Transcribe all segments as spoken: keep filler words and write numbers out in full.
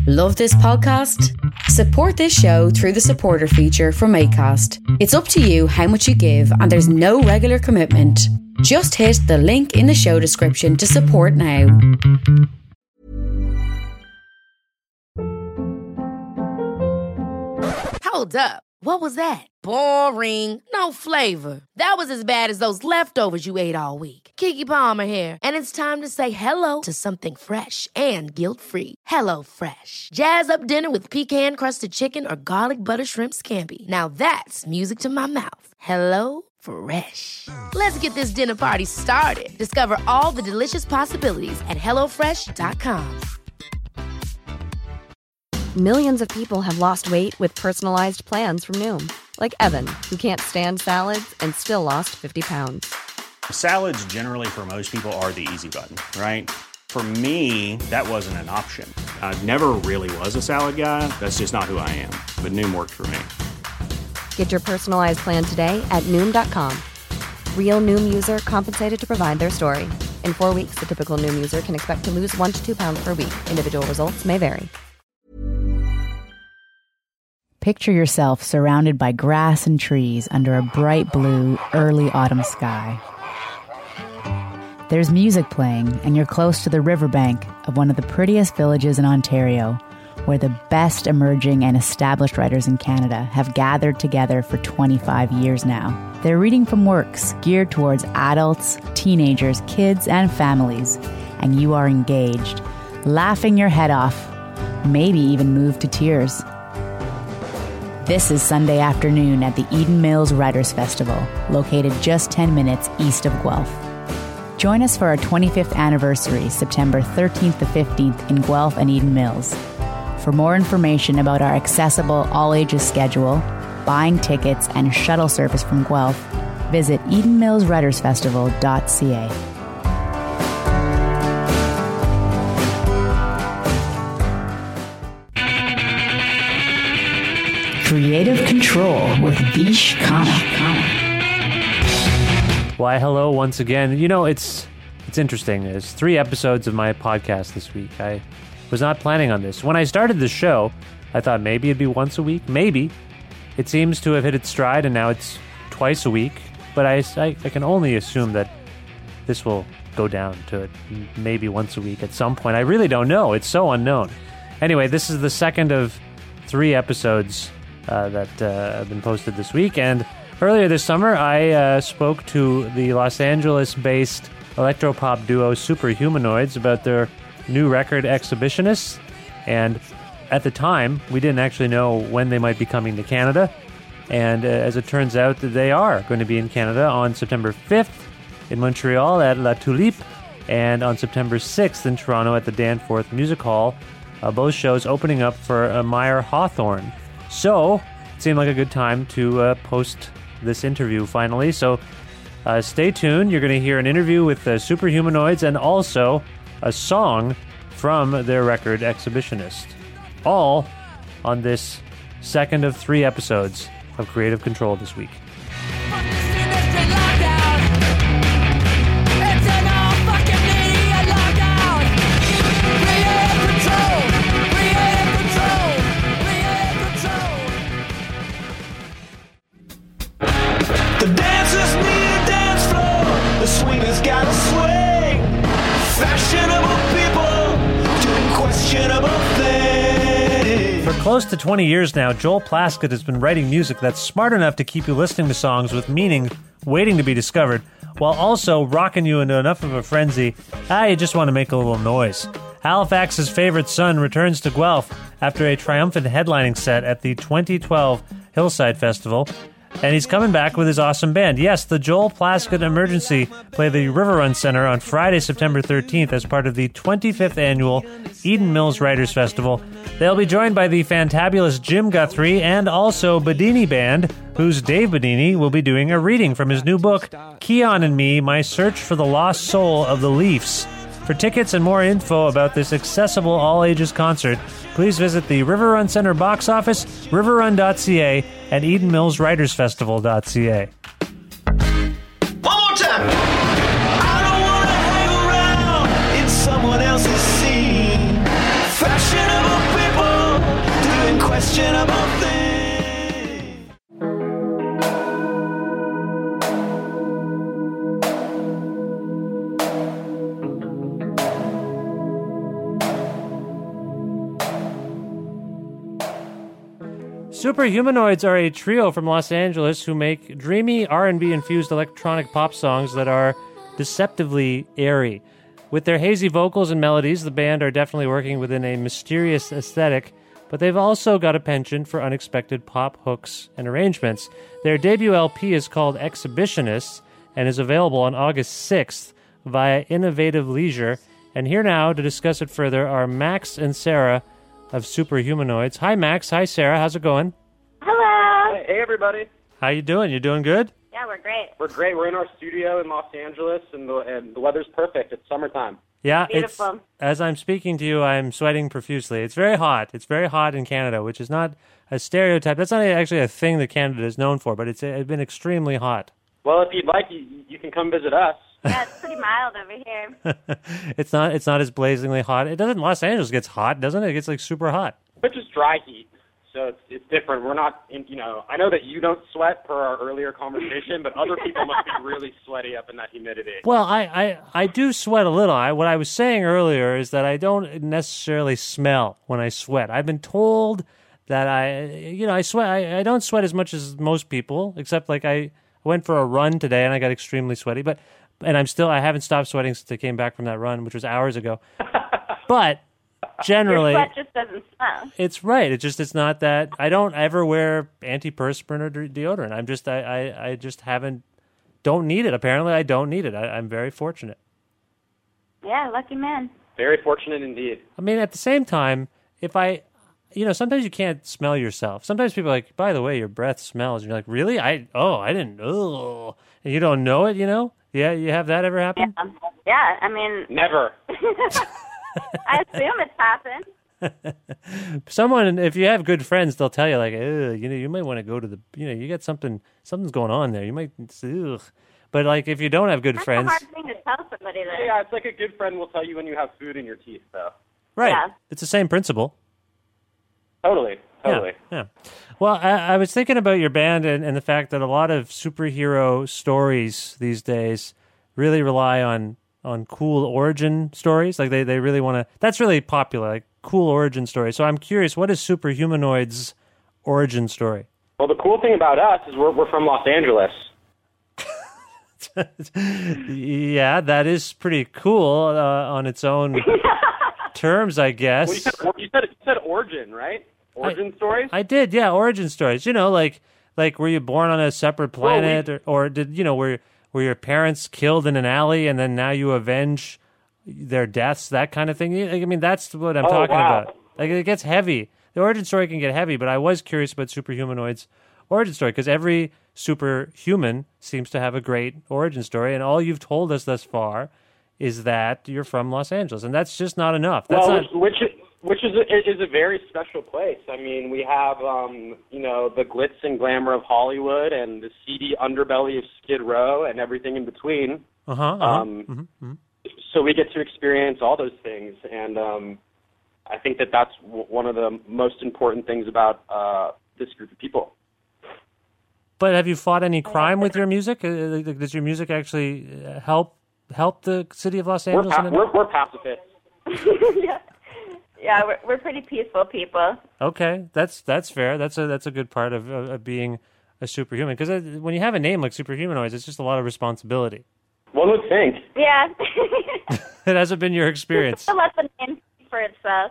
Love this podcast? Support this show through the supporter feature from Acast. It's up to you how much you give, and there's no regular commitment. Just hit the link in the show description to support now. Hold up. What was that? Boring. No flavor. That was as bad as those leftovers you ate all week. Keke Palmer here. And it's time to say hello to something fresh and guilt-free. Hello Fresh. Jazz up dinner with pecan-crusted chicken or garlic butter shrimp scampi. Now that's music to my mouth. Hello Fresh. Let's get this dinner party started. Discover all the delicious possibilities at hello fresh dot com. Millions of people have lost weight with personalized plans from Noom. Like Evan, who can't stand salads and still lost fifty pounds. Salads generally for most people are the easy button, right? For me, that wasn't an option. I never really was a salad guy. That's just not who I am. But Noom worked for me. Get your personalized plan today at Noom dot com. Real Noom user compensated to provide their story. In four weeks, the typical Noom user can expect to lose one to two pounds per week. Individual results may vary. Picture yourself surrounded by grass and trees under a bright blue, early autumn sky. There's music playing, and you're close to the riverbank of one of the prettiest villages in Ontario, where the best emerging and established writers in Canada have gathered together for twenty-five years now. They're reading from works geared towards adults, teenagers, kids, and families, and you are engaged, laughing your head off, maybe even moved to tears. This is Sunday afternoon at the Eden Mills Writers Festival, located just ten minutes east of Guelph. Join us for our twenty-fifth anniversary, September thirteenth to fifteenth in Guelph and Eden Mills. For more information about our accessible all-ages schedule, buying tickets, and shuttle service from Guelph, visit eden mills writers festival dot c a. Creative Control with Vish Khanna. Why, hello once again. You know, it's it's interesting. There's three episodes of my podcast this week. I was not planning on this. When I started the show, I thought maybe it'd be once a week. Maybe. It seems to have hit its stride, and now it's twice a week. But I, I, I can only assume that this will go down to maybe once a week at some point. I really don't know. It's so unknown. Anyway, this is the second of three episodes Uh, that uh, have been posted this week. And earlier this summer, I uh, spoke to the Los Angeles-based electropop duo Superhumanoids about their new record, Exhibitionists. And at the time, we didn't actually know when they might be coming to Canada. And uh, as it turns out, they are going to be in Canada on September fifth in Montreal at La Tulipe, and on September sixth in Toronto at the Danforth Music Hall. Uh, both shows opening up for uh, Meyer Hawthorne. So, it seemed like a good time to uh, post this interview finally. So, uh, stay tuned. You're going to hear an interview with the Superhumanoids and also a song from their record, Exhibitionist. All on this second of three episodes of Creative Control this week. The dancers need a dance floor. The swingers gotta swing. Fashionable people doing questionable things. For close to twenty years now, Joel Plaskett has been writing music that's smart enough to keep you listening to songs with meaning waiting to be discovered, while also rocking you into enough of a frenzy, ah, you just want to make a little noise. Halifax's favorite son returns to Guelph after a triumphant headlining set at the twenty twelve Hillside Festival. And he's coming back with his awesome band. Yes, the Joel Plaskett Emergency play the River Run Center on Friday, September thirteenth as part of the twenty-fifth annual Eden Mills Writers Festival. They'll be joined by the fantabulous Jim Guthrie and also Bedini Band, whose Dave Bedini will be doing a reading from his new book, Keon and Me, My Search for the Lost Soul of the Leafs. For tickets and more info about this accessible all-ages concert, please visit the River Run Center box office, river run dot c a, and eden mills writers festival dot c a. One more time! I don't want to hang around in someone else's scene. Fashionable people questionable thing. Superhumanoids are a trio from Los Angeles who make dreamy R and B infused electronic pop songs that are deceptively airy. With their hazy vocals and melodies, the band are definitely working within a mysterious aesthetic, but they've also got a penchant for unexpected pop hooks and arrangements. Their debut L P is called Exhibitionists and is available on August sixth via Innovative Leisure. And here now to discuss it further are Max and Sarah of Superhumanoids. Hi, Max. Hi, Sarah. How's it going? Hello. Hey, hey, everybody. How you doing? You doing good? Yeah, we're great. We're great. We're in our studio in Los Angeles, and the, and the weather's perfect. It's summertime. Yeah, Beautiful. It's, as I'm speaking to you, I'm sweating profusely. It's very hot. It's very hot in Canada, which is not a stereotype. That's not actually a thing that Canada is known for, but it's, it's been extremely hot. Well, if you'd like, you, you can come visit us. Yeah, it's pretty mild over here. It's not. It's not as blazingly hot. It doesn't. Los Angeles gets hot, doesn't it? It gets like super hot. But just dry heat, so it's it's different. We're not, in, you know. I know that you don't sweat per our earlier conversation, but other people must be really sweaty up in that humidity. Well, I, I, I do sweat a little. I, what I was saying earlier is that I don't necessarily smell when I sweat. I've been told that I, you know, I sweat. I, I don't sweat as much as most people, except like I went for a run today and I got extremely sweaty, but. And I'm still, I haven't stopped sweating since I came back from that run, which was hours ago. But generally, your sweat just doesn't smell. It's right. It's just, it's not that, I don't ever wear antiperspirant or de- deodorant. I'm just, I, I, I just haven't, don't need it. Apparently I don't need it. I, I'm very fortunate. Yeah, lucky man. Very fortunate indeed. I mean, at the same time, if I, you know, sometimes you can't smell yourself. Sometimes people are like, by the way, your breath smells. And you're like, really? I, oh, I didn't, oh. And you don't know it, you know? Yeah, you have that ever happen? Yeah, yeah I mean... Never. I assume it's happened. Someone, if you have good friends, they'll tell you, like, ugh, you know, you might want to go to the, you know, you got something, something's going on there. You might, ugh. But, like, if you don't have good That's friends... That's a hard thing to tell somebody that. Yeah, it's like a good friend will tell you when you have food in your teeth, though. Right. Yeah. It's the same principle. Totally. Totally. Yeah. yeah. Well, I, I was thinking about your band and, and the fact that a lot of superhero stories these days really rely on, on cool origin stories. Like they, they really want to. That's really popular, like cool origin stories. So I'm curious, what is Superhumanoid's origin story? Well, the cool thing about us is we're we're from Los Angeles. Yeah, that is pretty cool uh, on its own terms, I guess. Well, you, said, you, said, you said origin, right? Origin I, stories? I did, yeah, origin stories. You know, like like were you born on a separate planet, well, we, or, or did you know were were your parents killed in an alley and then now you avenge their deaths, that kind of thing? I mean, that's what I'm oh, talking wow. about. Like it gets heavy. The origin story can get heavy, but I was curious about Superhumanoid's origin story because every superhuman seems to have a great origin story, and all you've told us thus far is that you're from Los Angeles, and that's just not enough. That's well, not... which which is a, is a very special place. I mean, we have um, you know the glitz and glamour of Hollywood and the seedy underbelly of Skid Row and everything in between. Uh-huh, uh-huh. Um, mm-hmm, mm-hmm. So we get to experience all those things, and um, I think that that's w- one of the most important things about uh, this group of people. But have you fought any crime with your music? Uh, Does your music actually help help the city of Los Angeles? We're, pa- we're, we're pacifists. yeah, yeah, we're we're pretty peaceful people. Okay, that's that's fair. That's a that's a good part of, of, of being a superhuman. Because when you have a name like Superhumanoids, it's just a lot of responsibility. One would think. Yeah. It hasn't been your experience. Let the name speak for itself.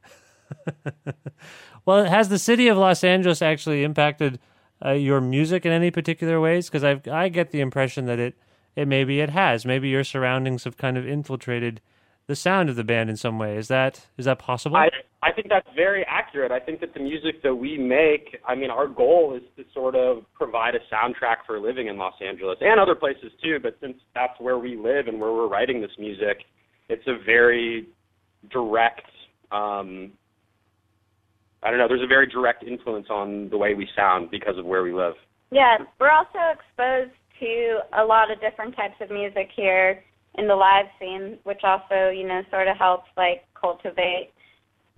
Well, has the city of Los Angeles actually impacted uh, your music in any particular ways? Because I I get the impression that it, it maybe it has. Maybe your surroundings have kind of infiltrated the sound of the band in some way. Is that is that possible? I I think that's very accurate. I think that the music that we make, I mean, our goal is to sort of provide a soundtrack for living in Los Angeles and other places too, but since that's where we live and where we're writing this music, it's a very direct, um, I don't know, there's a very direct influence on the way we sound because of where we live. Yeah, we're also exposed to a lot of different types of music here in the live scene, which also, you know, sort of helps, like, cultivate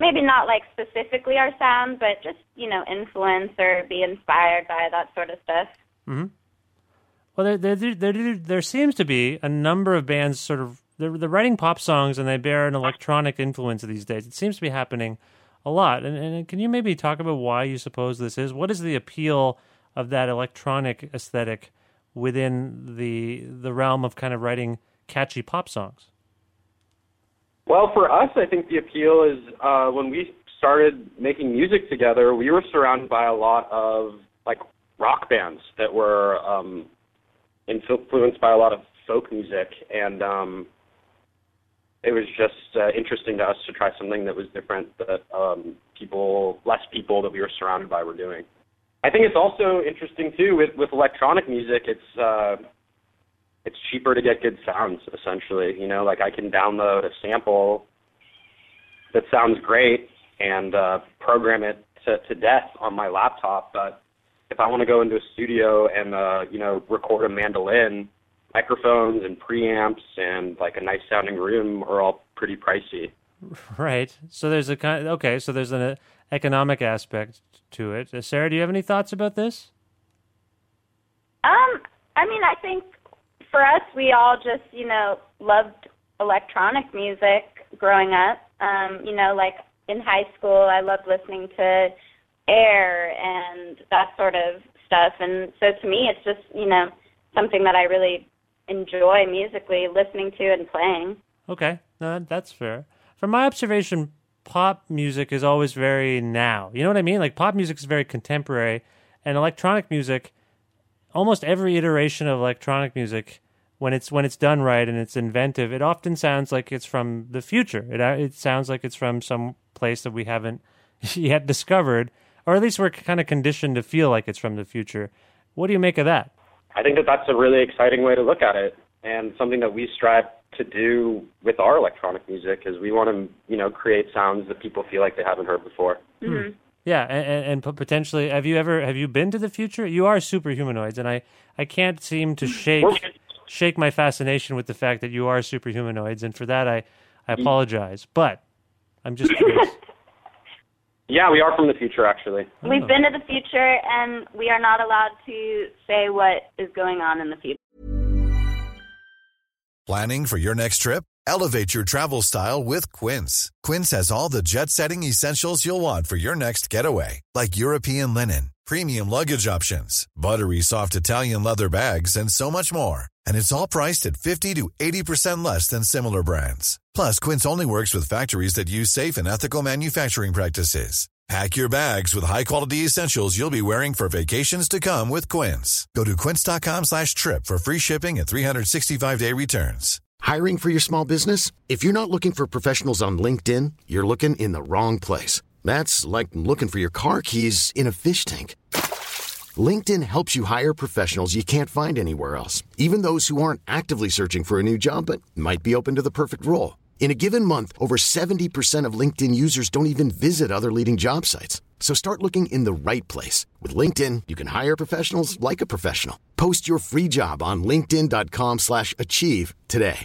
maybe not like specifically our sound, but just, you know, influence or be inspired by that sort of stuff. Mm-hmm. Well, there, there, there, there seems to be a number of bands sort of, they're, they're writing pop songs and they bear an electronic influence these days. It seems to be happening a lot. And, and can you maybe talk about why you suppose this is? What is the appeal of that electronic aesthetic within the the realm of kind of writing catchy pop songs? Well, for us, I think the appeal is uh, when we started making music together, we were surrounded by a lot of like rock bands that were um, influenced by a lot of folk music, and um, it was just uh, interesting to us to try something that was different that um, people, less people that we were surrounded by were doing. I think it's also interesting too with, with electronic music. It's uh, it's cheaper to get good sounds, essentially. You know, like I can download a sample that sounds great and uh, program it to, to death on my laptop. But if I want to go into a studio and uh, you know, record a mandolin, microphones and preamps and like a nice sounding room are all pretty pricey. Right. So there's a kind. Okay. So there's an uh, economic aspect to it. Uh, Sarah, do you have any thoughts about this? Um, I mean, I think for us, we all just, you know, loved electronic music growing up. Um, you know, like in high school, I loved listening to Air and that sort of stuff. And so to me, it's just, you know, something that I really enjoy musically, listening to and playing. Okay. No, that's fair. From my observation, pop music is always very now. You know what I mean? Like pop music is very contemporary, and electronic music, almost every iteration of electronic music, when it's when it's done right and it's inventive, it often sounds like it's from the future. It it sounds like it's from some place that we haven't yet discovered, or at least we're kind of conditioned to feel like it's from the future. What do you make of that? I think that that's a really exciting way to look at it, and something that we strive to do with our electronic music is we want to, you know, create sounds that people feel like they haven't heard before. Mm-hmm. Yeah, and, and potentially, have you ever have you been to the future? You are Superhumanoids, and I, I can't seem to shake shake my fascination with the fact that you are Superhumanoids, and for that I, I apologize. But I'm just curious. Yeah, we are from the future, actually. We've been to the future, and we are not allowed to say what is going on in the future. Planning for your next trip? Elevate your travel style with Quince. Quince has all the jet-setting essentials you'll want for your next getaway, like European linen, premium luggage options, buttery soft Italian leather bags, and so much more. And it's all priced at fifty to eighty percent less than similar brands. Plus, Quince only works with factories that use safe and ethical manufacturing practices. Pack your bags with high-quality essentials you'll be wearing for vacations to come with Quince. Go to quince.com slash trip for free shipping and three sixty-five day returns. Hiring for your small business? If you're not looking for professionals on LinkedIn, you're looking in the wrong place. That's like looking for your car keys in a fish tank. LinkedIn helps you hire professionals you can't find anywhere else, even those who aren't actively searching for a new job but might be open to the perfect role. In a given month, over seventy percent of LinkedIn users don't even visit other leading job sites. So start looking in the right place. With LinkedIn, you can hire professionals like a professional. Post your free job on linkedin.com slash achieve today.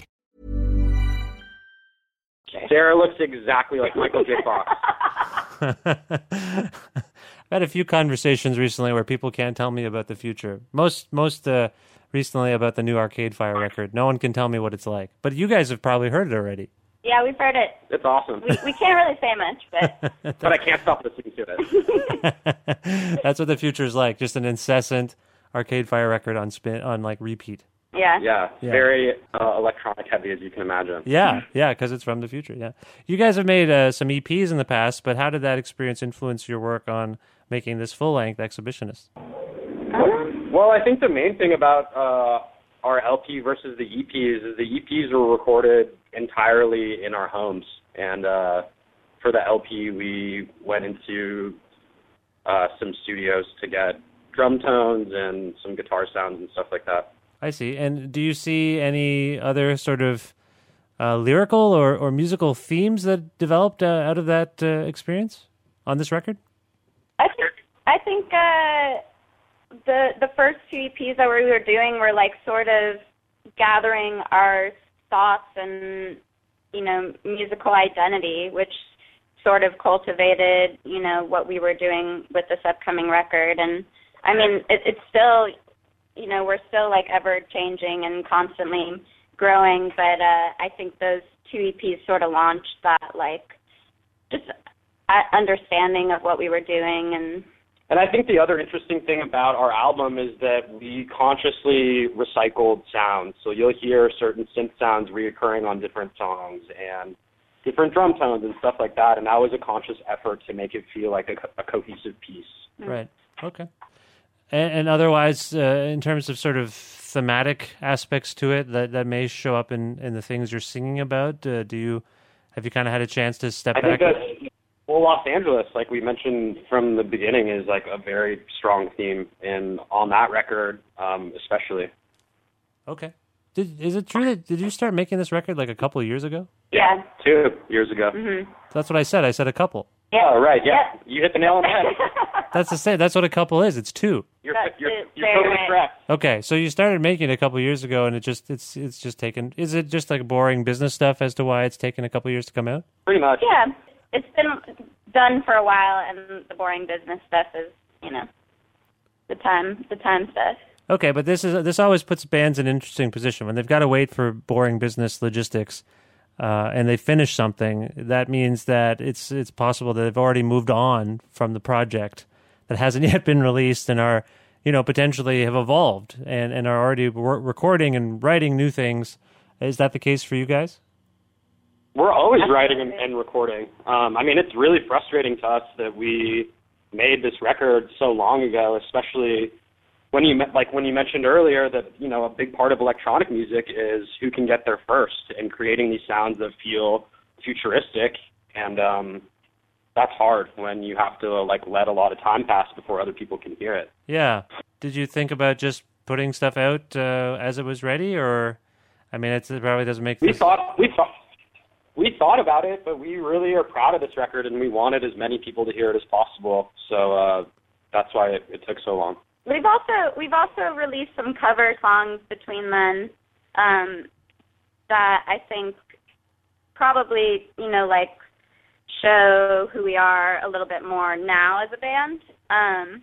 Sarah looks exactly like Michael J. Fox. I've had a few conversations recently where people can't tell me about the future. Most most uh, recently about the new Arcade Fire record. No one can tell me what it's like. But you guys have probably heard it already. Yeah, we've heard it. It's awesome. We, we can't really say much, but... but I can't stop listening to it. That's what the future is like, just an incessant Arcade Fire record on spin on like repeat. Yeah. Yeah, Yeah. very uh, electronic heavy, as you can imagine. Yeah, yeah, because it's from the future, yeah. You guys have made uh, some E Ps in the past, but how did that experience influence your work on making this full-length Exhibitionist? Well, I think the main thing about uh, our L P versus the E Ps is the E Ps were recorded entirely in our homes. And uh, for the L P, we went into uh, some studios to get drum tones and some guitar sounds and stuff like that. I see. And do you see any other sort of uh, lyrical or, or musical themes that developed uh, out of that uh, experience on this record? I think, I think uh, the the first two E Ps that we were doing were like sort of gathering our thoughts and, you know, musical identity, which sort of cultivated, you know, what we were doing with this upcoming record. And I mean, it, it's still, you know, we're still like ever changing and constantly growing. But uh, I think those two E Ps sort of launched that like just understanding of what we were doing. And And I think the other interesting thing about our album is that we consciously recycled sounds. So you'll hear certain synth sounds reoccurring on different songs and different drum tones and stuff like that. And that was a conscious effort to make it feel like a, a cohesive piece. Right. Okay. And, and otherwise, uh, in terms of sort of thematic aspects to it that, that may show up in, in the things you're singing about, uh, do you have you kind of had a chance to step I back? think that, well, Los Angeles, like we mentioned from the beginning, is like a very strong theme, and on that record, um, especially. Okay. Did, is it true that did you start making this record like a couple of years ago? Yeah. Two years ago. Mm-hmm. That's what I said. I said a couple. Yeah. Oh, right. Yeah. yeah. You hit the nail on the head. That's the same. That's what a couple is. It's two. You're That's you're, it. you're Very totally right. correct. Okay, so you started making it a couple of years ago, and it just it's it's just taken. Is it just like boring business stuff as to why it's taken a couple of years to come out? Pretty much. Yeah. It's been done for a while, and the boring business stuff is, you know, the time the time stuff. Okay, but this is this always puts bands in an interesting position when they've got to wait for boring business logistics, uh, and they finish something. That means that it's it's possible that they've already moved on from the project that hasn't yet been released and are, you know, potentially have evolved and, and are already re- recording and writing new things. Is that the case for you guys? We're always writing and, and recording. Um, I mean, it's really frustrating to us that we made this record so long ago, especially when you like when you mentioned earlier that, you know, a big part of electronic music is who can get there first and creating these sounds that feel futuristic, and um, that's hard when you have to like let a lot of time pass before other people can hear it. Yeah. Did you think about just putting stuff out uh, as it was ready, or I mean, it's, it probably doesn't make. We this... thought we thought. We thought about it, but we really are proud of this record, and we wanted as many people to hear it as possible. So uh, that's why it, it took so long. We've also we've also released some cover songs between then um, that I think probably, you know, like show who we are a little bit more now as a band. Um,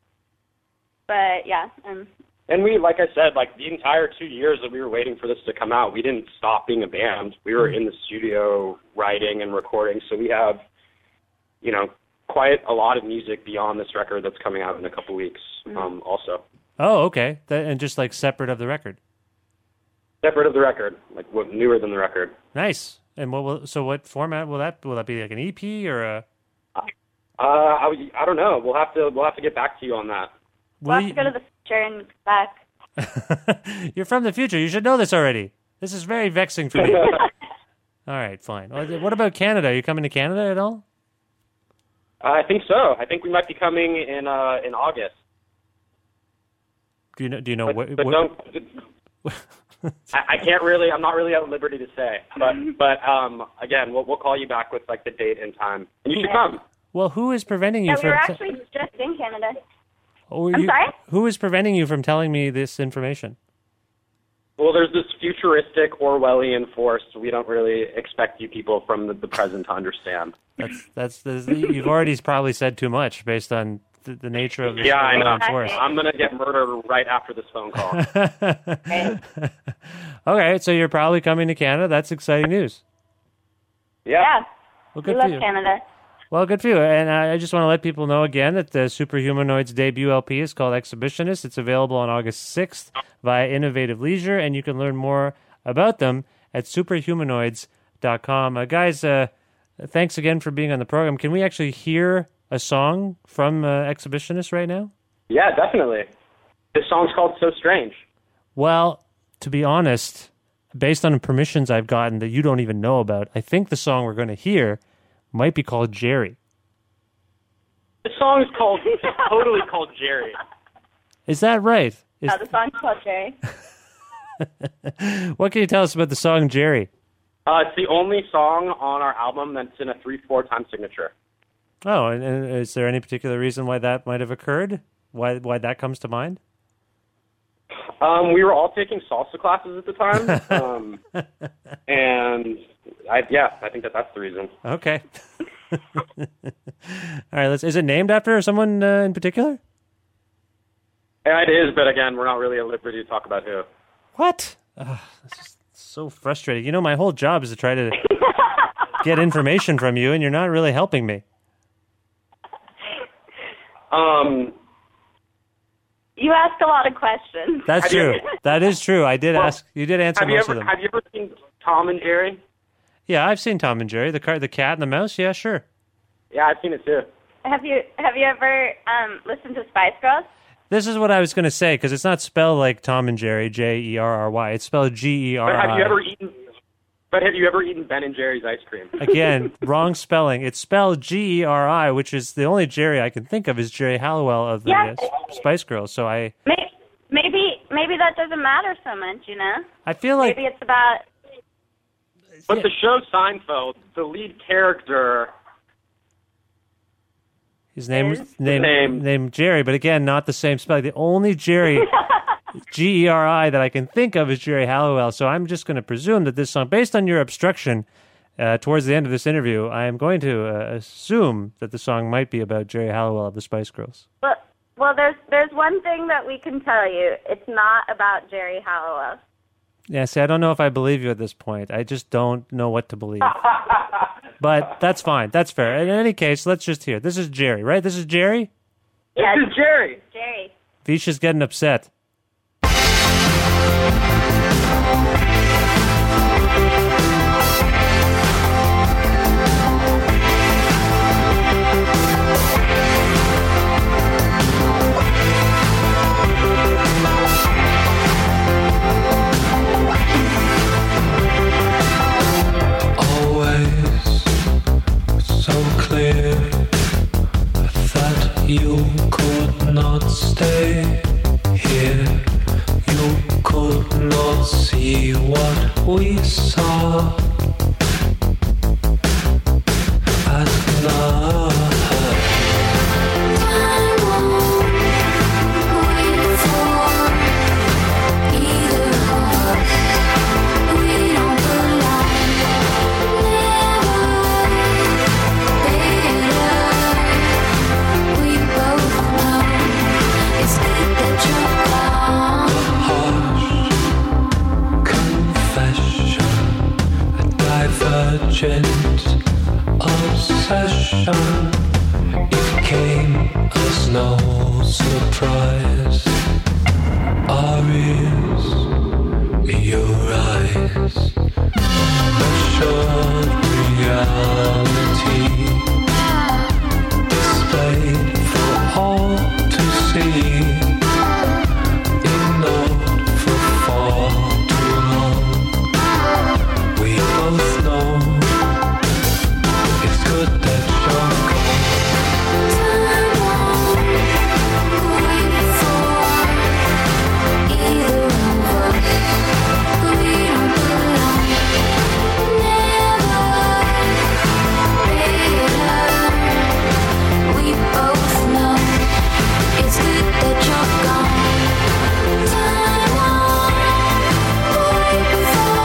but yeah. Um, And we, like I said, like the entire two years that we were waiting for this to come out, we didn't stop being a band. We were in the studio writing and recording, so we have, you know, quite a lot of music beyond this record that's coming out in a couple weeks um, also. Oh, okay. That, and just like separate of the record. Separate of the record, like what, newer than the record. Nice. And what will, so what format will that, will that be like an E P or a? Uh, I, would- I don't know. We'll have to, we'll have to get back to you on that. we'll have to go to the future and come back. You're from the future. You should know this already. This is very vexing for me. All right, fine. Well, what about Canada? Are you coming to Canada at all? Uh, I think so. I think we might be coming in uh, in August. Do you know? Do you know But, what? but what don't. I, I can't really. I'm not really at liberty to say. But but um, again, we'll we'll call you back with like the date and time, and you should come. Well, who is preventing you Yeah, we from? were t- actually just in Canada. Oh, I'm you- sorry? Who is preventing you from telling me this information? Well, there's this futuristic Orwellian force we don't really expect you people from the, the present to understand. That's that's the, you've already probably said too much based on the, the nature of this Yeah, I know. Orwellian force. I'm going to get murdered right after this phone call. Okay, so you're probably coming to Canada. That's exciting news. Yeah. Well, We good love for you. Canada. Well, good for you. And I I just want to let people know again that the Superhumanoids debut L P is called Exhibitionist. It's available on August sixth via Innovative Leisure, and you can learn more about them at superhumanoids dot com. Uh, guys, uh, thanks again for being on the program. Can we actually hear a song from uh, Exhibitionist right now? Yeah, definitely. This song's called So Strange. Well, to be honest, based on permissions I've gotten that you don't even know about, I think the song we're going to hear might be called Jerry. This song is called, it's totally called Jerry. Is that right? Is, Oh, the song's called Jerry. what can you tell us about the song Jerry? Uh, it's the only song on our album that's in a three four time signature. Oh, and, and is there any particular reason why that might have occurred? Why why that comes to mind? Um, we were all taking salsa classes at the time, um, and I, yeah, I think that that's the reason. Okay. All right, let's. Is it named after someone uh, in particular? Yeah, it is, but again, we're not really at liberty to talk about who. What? Ugh, this is so frustrating. You know, my whole job is to try to get information from you, and you're not really helping me. Um, you ask a lot of questions. That's Have true. you- that is true. I did Well, ask. You did answer have you most ever of them. have you ever seen Tom and Jerry? Yeah, I've seen Tom and Jerry, the car, the cat and the mouse. Yeah, sure. Yeah, I've seen it too. Have you have you ever um, listened to Spice Girls? This is what I was going to say, because it's not spelled like Tom and Jerry, J E R R Y. It's spelled G E R But I. have you ever eaten? But have you ever eaten Ben and Jerry's ice cream? Again, wrong spelling. It's spelled G E R I, which is the only Jerry I can think of is Jerry Halliwell of the Yeah. uh, Spice Girls. So I, Maybe, maybe maybe that doesn't matter so much, you know? I feel like Maybe it's about But the show Seinfeld, the lead character. his name Is? was named, Name. named Jerry, but again, not the same spelling. The only Jerry, G E R I, that I can think of is Jerry Halliwell. So I'm just going to presume that this song, based on your obstruction uh, towards the end of this interview, I am going to uh, assume that the song might be about Jerry Halliwell of the Spice Girls. well, well. There's there's one thing that we can tell you. It's not about Jerry Halliwell. Yeah, see, I don't know if I believe you at this point. I just don't know what to believe. But that's fine. That's fair. In any case, let's just hear. This is Jerry, right? This is Jerry? Yeah, This is Jerry. Jerry. Vish is getting upset. Always so clear that you could not stay here. You could not see what we saw at night. Divergent obsession. It came as no surprise. Our ears, your eyes, assured reality displayed for all to see. Ignored for far too long. We both know it's good that you're gone. Time won't wait for either of us. We don't belong. Never better. We both know it's good that you're gone. Time won't wait for.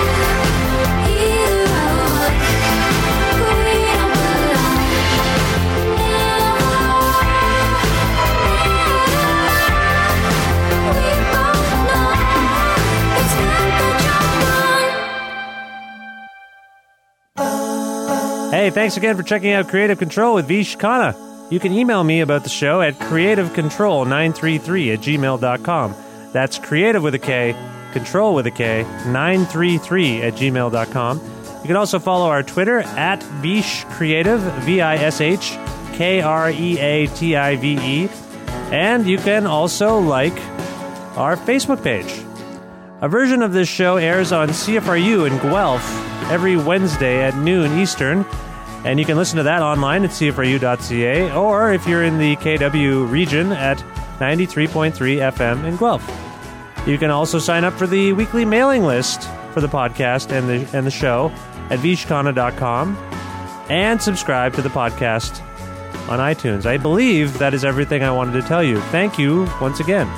Hey, thanks again for checking out Creative Control with Vish Khanna. You can email me about the show at creative control nine three three at gmail dot com. That's creative with a K, control with a K, nine three three at gmail dot com. You can also follow our Twitter at Vish Creative, V I S H K R E A T I V E. And you can also like our Facebook page. A version of this show airs on C F R U in Guelph every Wednesday at noon Eastern, and you can listen to that online at c f r u dot c a, or if you're in the K W region at ninety-three point three F M in Guelph. You can also sign up for the weekly mailing list for the podcast and the and the show at vish khanna dot com, and subscribe to the podcast on iTunes. I believe that is everything I wanted to tell you. Thank you once again.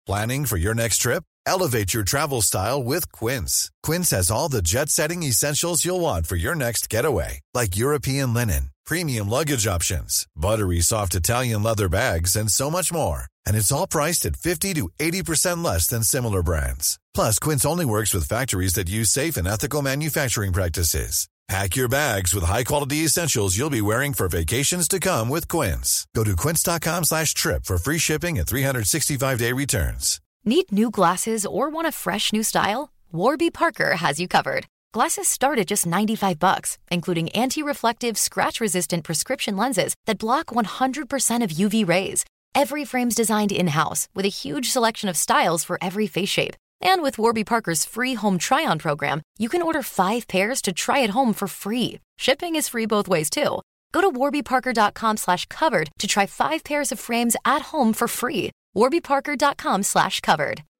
Planning for your next trip? Elevate your travel style with Quince. Quince has all the jet-setting essentials you'll want for your next getaway, like European linen, premium luggage options, buttery soft Italian leather bags, and so much more. And it's all priced at fifty to eighty percent less than similar brands. Plus, Quince only works with factories that use safe and ethical manufacturing practices. Pack your bags with high-quality essentials you'll be wearing for vacations to come with Quince. Go to quince.com slash trip for free shipping and three sixty-five day returns. Need new glasses or want a fresh new style? Warby Parker has you covered. Glasses start at just ninety-five bucks, including anti-reflective, scratch-resistant prescription lenses that block one hundred percent of U V rays. Every frame's designed in-house with a huge selection of styles for every face shape. And with Warby Parker's free home try-on program, you can order five pairs to try at home for free. Shipping is free both ways, too. Go to warbyparker.com slash covered to try five pairs of frames at home for free. warbyparker.com slash covered.